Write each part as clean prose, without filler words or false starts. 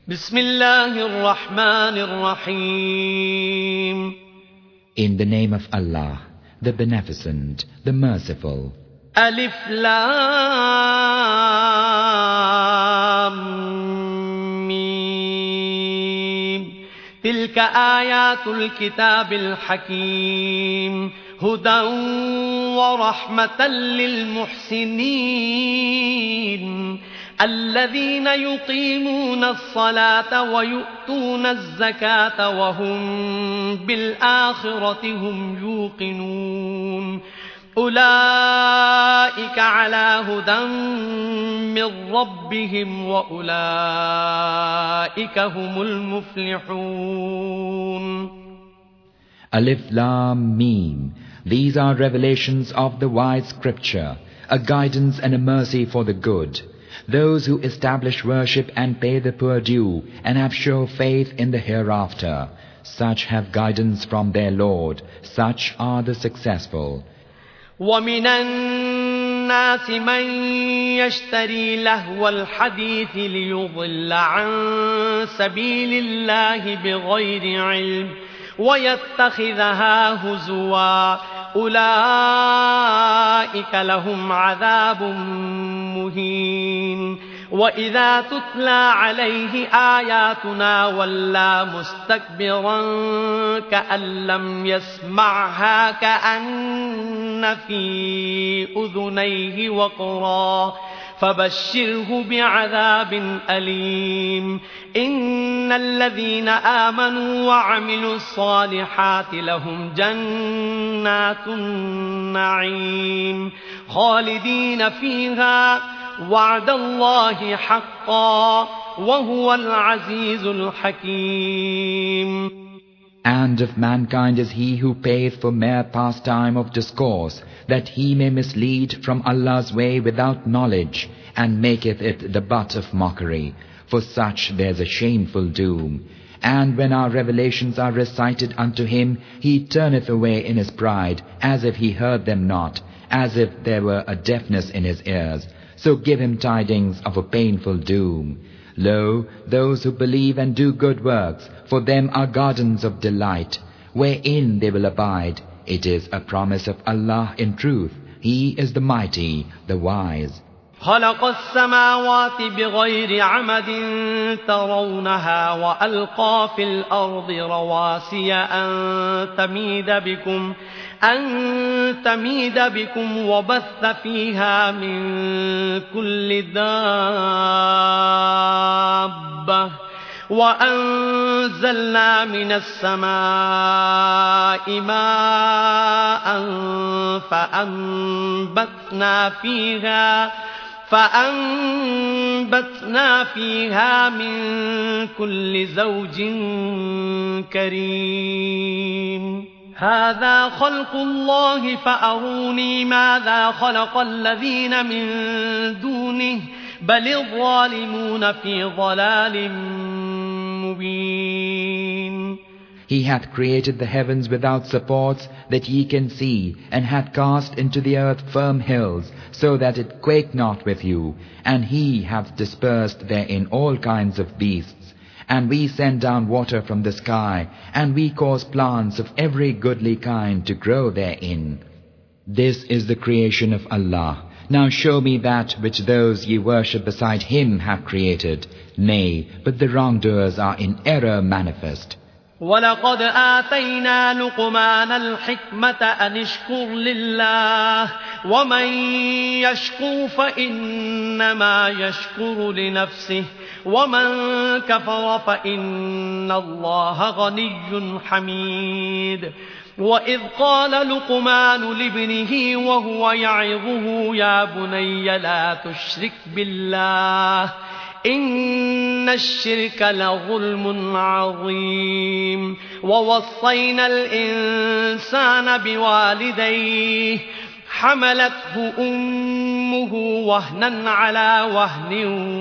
بسم الله الرحمن الرحيم. In the name of Allah, the Beneficent, the Merciful. ألف لام ميم. تلك آيات الكتاب الحكيم هدى ورحمة للمحسنين الذين يقيمون الصلاة ويؤتون الزكاة وهم بالآخرة هم يوقنون أولئك على هدى من ربهم وأولئك هم المفلحون. Alif Lam Mim. These are revelations of the wise scripture, a guidance and a mercy for the good. Those who establish worship and pay the poor due and have sure faith in the hereafter, such have guidance from their Lord, such are the successful. وَمِنَ النَّاسِ مَن يَشْتَرِي لَهْوَ الْحَدِيثِ لِيُضِلَّ عَن سَبِيلِ اللَّهِ بِغَيْرِ عِلْمٍ وَيَتَّخِذَهَا هُزُوًا أُولَئِكَ لَهُمْ عَذَابٌ مُهِينٌ. وَإِذَا تُتْلَى عَلَيْهِ آيَاتُنَا وَلَّى مُسْتَكْبِرًا كَأَن لَّمْ يَسْمَعْهَا كَأَنَّ فِي أُذُنَيْهِ وَقْرًا فبشره بعذاب أليم. إن الذين آمنوا وعملوا الصالحات لهم جنات النعيم خالدين فيها وعد الله حقا وهو العزيز الحكيم. And of mankind is he who payeth for mere pastime of discourse, that he may mislead from Allah's way without knowledge, and maketh it the butt of mockery. For such there's a shameful doom. And when our revelations are recited unto him, he turneth away in his pride, as if he heard them not, as if there were a deafness in his ears. So give him tidings of a painful doom. Lo, those who believe and do good works, for them are gardens of delight, wherein they will abide. It is a promise of Allah in truth. He is the mighty, the wise. خلق السماوات بغير عمد ترونها وألقى في الأرض رواسي أن تميد بكم وبث فيها من كل دابة وأنزلنا من السماء ماء فأنبتنا فيها من كل زوج كريم. هذا خلق الله فأروني ماذا خلق الذين من دونه بل الظالمون في ضلال مبين. He hath created the heavens without supports that ye can see, and hath cast into the earth firm hills, so that it quake not with you. And he hath dispersed therein all kinds of beasts. And we send down water from the sky, and we cause plants of every goodly kind to grow therein. This is the creation of Allah. Now show me that which those ye worship beside him have created. Nay, but the wrongdoers are in error manifest. وَلَقَدْ آتَيْنَا لُقْمَانَ الْحِكْمَةَ أَنِ اشْكُرْ لِلَّهِ وَمَنْ يَشْكُرْ فَإِنَّمَا يَشْكُرُ لِنَفْسِهِ وَمَنْ كَفَرَ فَإِنَّ اللَّهَ غَنِيٌّ حَمِيدٌ. وَإِذْ قَالَ لُقْمَانُ لِابْنِهِ وَهُوَ يَعِظُهُ يَا بُنَيَّ لَا تُشْرِكْ بِاللَّهِ إن الشرك لظلم عظيم. ووصينا الإنسان بوالديه حملته أمه وهنا على وهن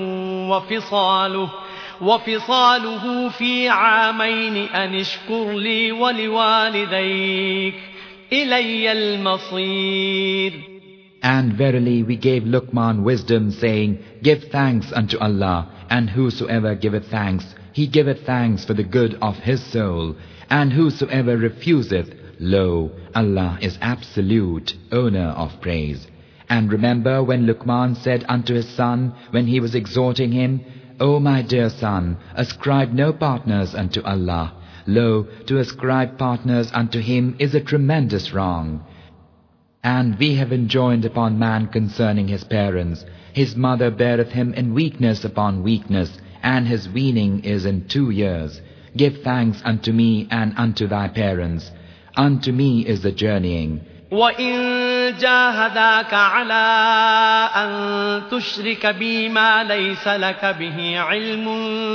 وفصاله في عامين أن اشكر لي ولوالديك إلي المصير. And verily we gave Luqman wisdom, saying, Give thanks unto Allah, and whosoever giveth thanks, he giveth thanks for the good of his soul, and whosoever refuseth, lo, Allah is absolute owner of praise. And remember when Luqman said unto his son, when he was exhorting him, O my dear son, ascribe no partners unto Allah. Lo, to ascribe partners unto him is a tremendous wrong. And we have enjoined upon man concerning his parents. His mother beareth him in weakness upon weakness, and his weaning is in 2 years. Give thanks unto me and unto thy parents. Unto me is the journeying. وَإِن جَاهَدَاكَ عَلَىٰ أَن تُشْرِكَ بِي مَا لَيْسَ لَكَ بِهِ عِلْمٌ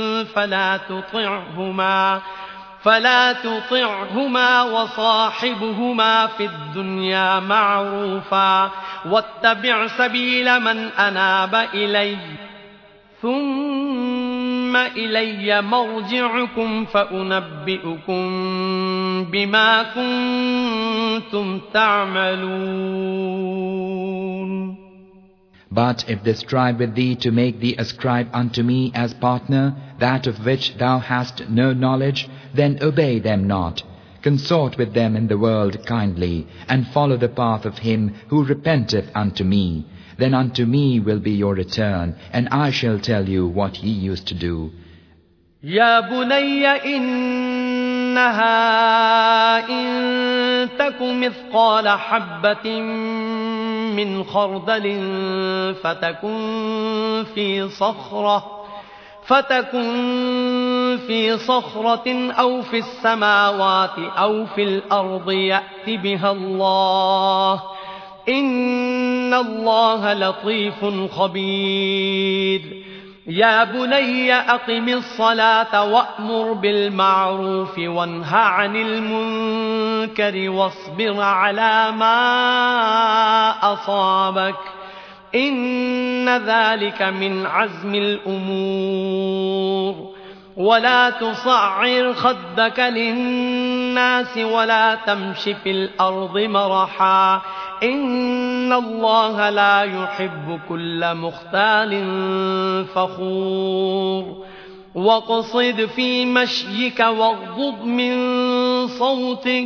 فلا تطعهما وصاحبهما في الدنيا معروفا واتبع سبيل من أناب إلي ثم إلي مرجعكم فأنبئكم بما كنتم تعملون. But if they strive with thee to make thee ascribe unto me as partner that of which thou hast no knowledge, then obey them not. Consort with them in the world kindly, and follow the path of him who repenteth unto me. Then unto me will be your return, and I shall tell you what ye used to do. يا بني إنها إن تك مثقال حبة من خردل فتكن في صخرة أو في السماوات أو في الأرض يأت بها الله إن الله لطيف خبير. يا بني أقم الصلاة وأمر بالمعروف وانه عن المنكر واصبر على ما أصابك إن ذلك من عزم الأمور. ولا تصعر خدك للناس ولا تمش في الأرض مرحا إن الله لا يحب كل مختال فخور. واقصد في مشيك واغضض من صوتك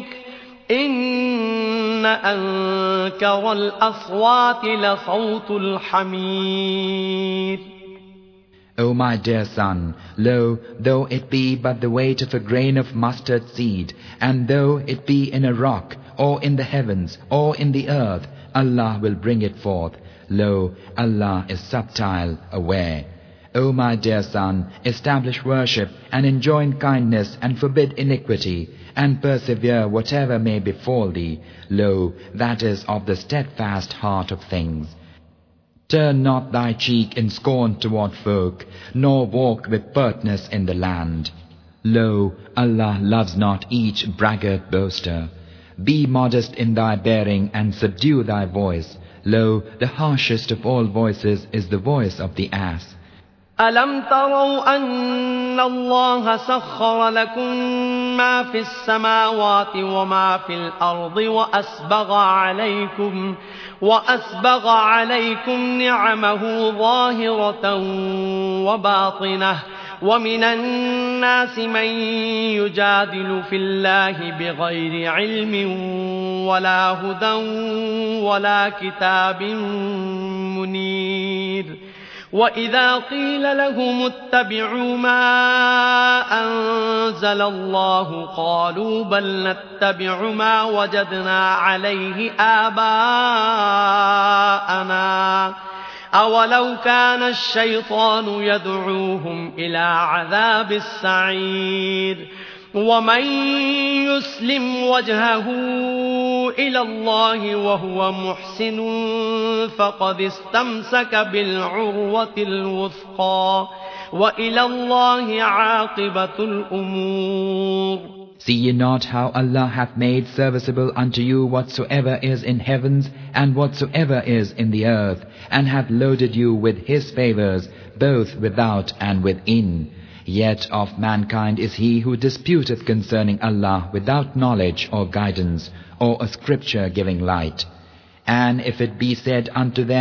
إن أنكر الأصوات لصوت الحمير. O my dear son, lo, though it be but the weight of a grain of mustard seed, and though it be in a rock, or in the heavens, or in the earth, Allah will bring it forth. Lo, Allah is subtile, aware. O my dear son, establish worship, and enjoin kindness, and forbid iniquity, and persevere whatever may befall thee. Lo, that is of the steadfast heart of things. Turn not thy cheek in scorn toward folk, nor walk with pertness in the land. Lo, Allah loves not each braggart boaster. Be modest in thy bearing and subdue thy voice. Lo, the harshest of all voices is the voice of the ass. ألم تروا أن الله سخر لكم ما في السماوات وما في الأرض وأسبغ عليكم نعمه ظاهرة وباطنة ومن الناس من يجادل في الله بغير علم ولا هدى ولا كتاب منير. وإذا قيل لهم اتبعوا ما أنزل الله قالوا بل نتبع ما وجدنا عليه آباءنا أولو كان الشيطان يدعوهم إلى عذاب السعير. ومن يسلم وجهه إلى الله وهو محسن فقد استمسك بالعروة الوثقى وإلى الله عاقبة الأمور. See ye not how Allah hath made serviceable unto you whatsoever is in heavens and whatsoever is in the earth, and hath loaded you with His favours, both without and within. Yet of mankind is he who disputeth concerning Allah without knowledge or guidance, or a scripture giving light. And if it be said unto them,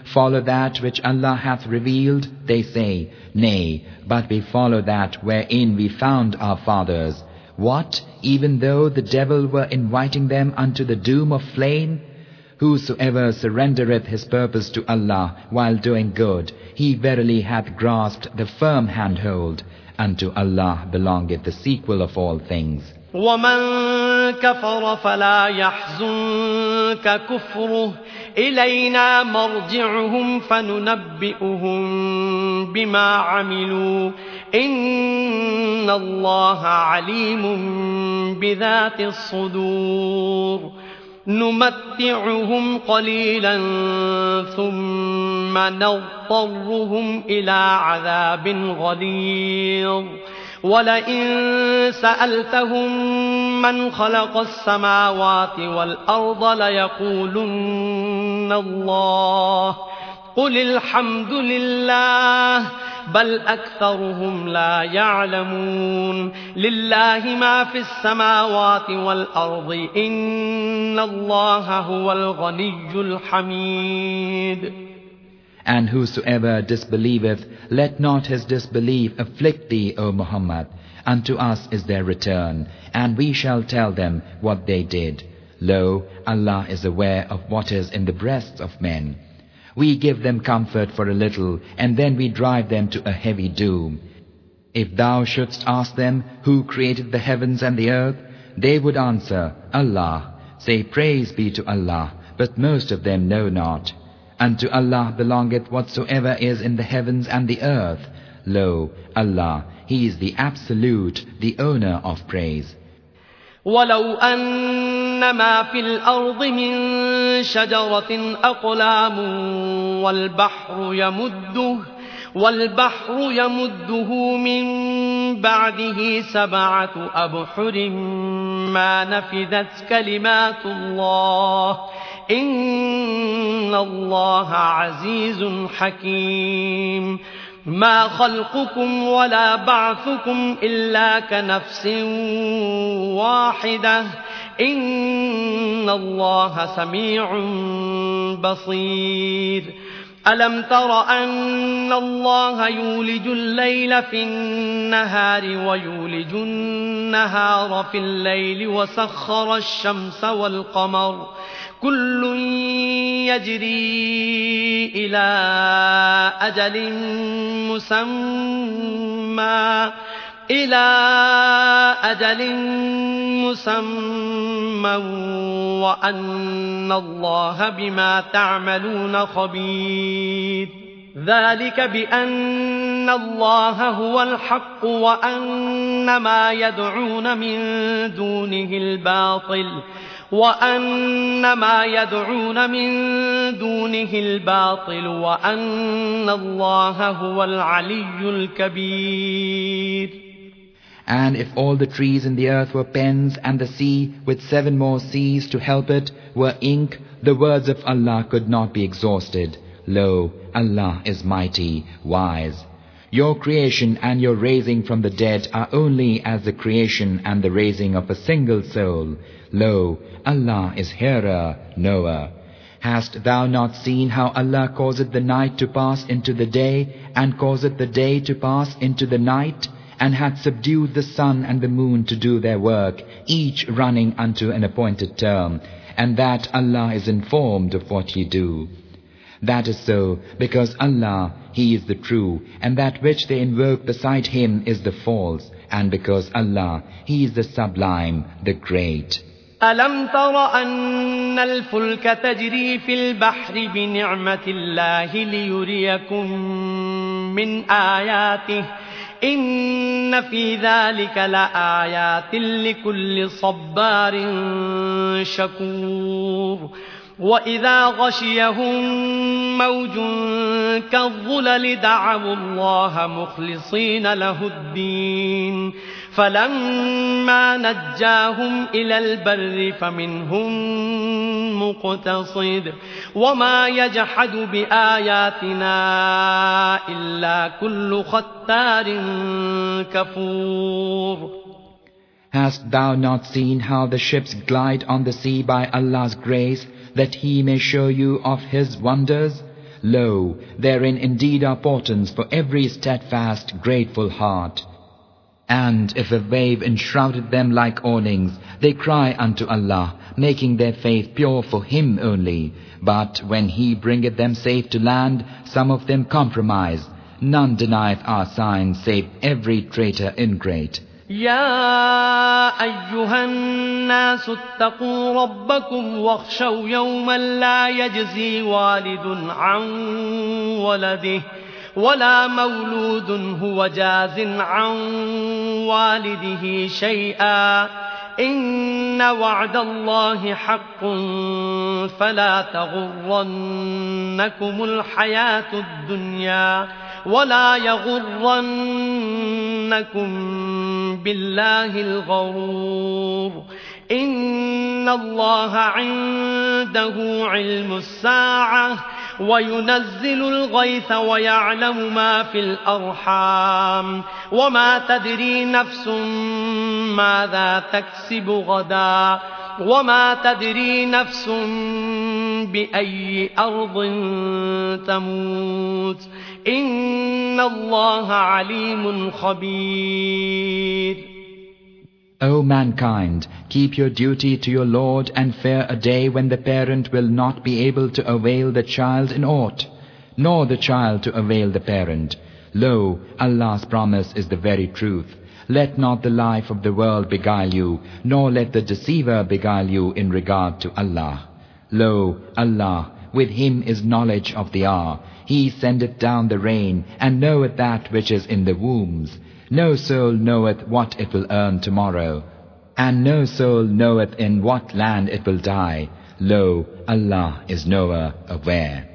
follow that which Allah hath revealed? They say, Nay, but we follow that wherein we found our fathers. What, even though the devil were inviting them unto the doom of flame? Whosoever surrendereth his purpose to Allah while doing good, he verily hath grasped the firm handhold. Unto Allah belongeth the sequel of all things. وَمَن كَفَرَ فَلَا يَحْزُنكَ كُفْرُهُ إِلَيْنَا مَرْجِعُهُمْ فَنُنَبِّئُهُم بِمَا عَمِلُوا إِنَّ اللَّهَ عَلِيمٌ بِذَاتِ الصُّدُورِ نُمَتِّعُهُمْ قَلِيلًا ثُمَّ نَضْطَرُّهُمْ إِلَى عَذَابٍ غَلِيظٍ وَلَئِن سَأَلْتَهُم مَّنْ خَلَقَ السَّمَاوَاتِ وَالْأَرْضَ لَيَقُولُنَّ اللَّهُ قُلِ الْحَمْدُ لِلَّهِ بل أكثرهم لا يعلمون لله ما في السماوات والأرض إن الله هو الغني الحميد. And whosoever disbelieveth, let not his disbelief afflict thee, O Muhammad. Unto us is their return, and we shall tell them what they did. Lo, Allah is aware of what is in the breasts of men. We give them comfort for a little, and then we drive them to a heavy doom. If thou shouldst ask them, who created the heavens and the earth? They would answer, Allah. Say, praise be to Allah, but most of them know not. Unto Allah belongeth whatsoever is in the heavens and the earth. Lo, Allah, He is the Absolute, the owner of praise. وَلَوْ أَنَّ مَا فِي الْأَرْضِ مِنْ شَجَرَةٍ أَقْلَامٌ وَالْبَحْرُ يَمُدُّهُ مِنْ بَعْدِهِ سَبْعَةُ أَبْحُرٍ مَا نَفِذَتْ كَلِمَاتُ اللَّهِ إِنَّ اللَّهَ عَزِيزٌ حَكِيمٌ. ما خلقكم ولا بعثكم إلا كنفس واحدة إن الله سميع بصير. ألم تر أن الله يولج الليل في النهار ويولج النهار في الليل وسخر الشمس والقمر كل يجري إلى أجل مسمى وأن الله بما تعملون خبير. ذلك بأن الله هو الحق وأن ما يدعون من دونه الباطل وأن الله هو العلي الكبير. And if all the trees in the earth were pens, and the sea, with 7 more seas to help it, were ink, the words of Allah could not be exhausted. Lo, Allah is mighty, wise. Your creation and your raising from the dead are only as the creation and the raising of a single soul. Lo, Allah is hearer, knower. Hast thou not seen how Allah causeth the night to pass into the day, and causeth the day to pass into the night, and hath subdued the sun and the moon to do their work, each running unto an appointed term, and that Allah is informed of what ye do? That is so, because Allah, He is the true, and that which they invoke beside Him is the false, and because Allah, He is the sublime, the great. ألم تر أن الفلك تجري في البحر بنعمة الله ليريكم من آياته إن في ذلك لآيات لكل صبار شكور. وإذا غشيهم موج كالظلل دعوا الله مخلصين له الدين فلما نجاهم إلى البر فمنهم مقتصد وما يجحد بآياتنا إلا كل ختار كفور. Hast thou not seen how the ships glide on the sea by Allah's grace, that He may show you of His wonders? Lo, therein indeed are portents for every steadfast, grateful heart. And if a wave enshrouded them like awnings, they cry unto Allah, making their faith pure for Him only. But when He bringeth them safe to land, some of them compromise. None denieth our signs save every traitor ingrate. يا أيها الناس اتقوا ربكم واخشوا يوما لا يجزي والد عن ولده ولا مولود هو جاز عن والده شيئا إن وعد الله حق فلا تغرنكم الحياة الدنيا ولا يغرنكم بالله الغرور إن الله عنده علم الساعة وينزل الغيث ويعلم ما في الأرحام وما تدري نفس ماذا تكسب غدا وما تدري نفس بأي أرض تموت إن الله عليم خبير. O mankind, keep your duty to your Lord and fear a day when the parent will not be able to avail the child in aught, nor the child to avail the parent. Lo, Allah's promise is the very truth. Let not the life of the world beguile you, nor let the deceiver beguile you in regard to Allah. Lo, Allah, with Him is knowledge of the hour. He sendeth down the rain, and knoweth that which is in the wombs. No soul knoweth what it will earn tomorrow, and no soul knoweth in what land it will die. Lo, Allah is knower, aware.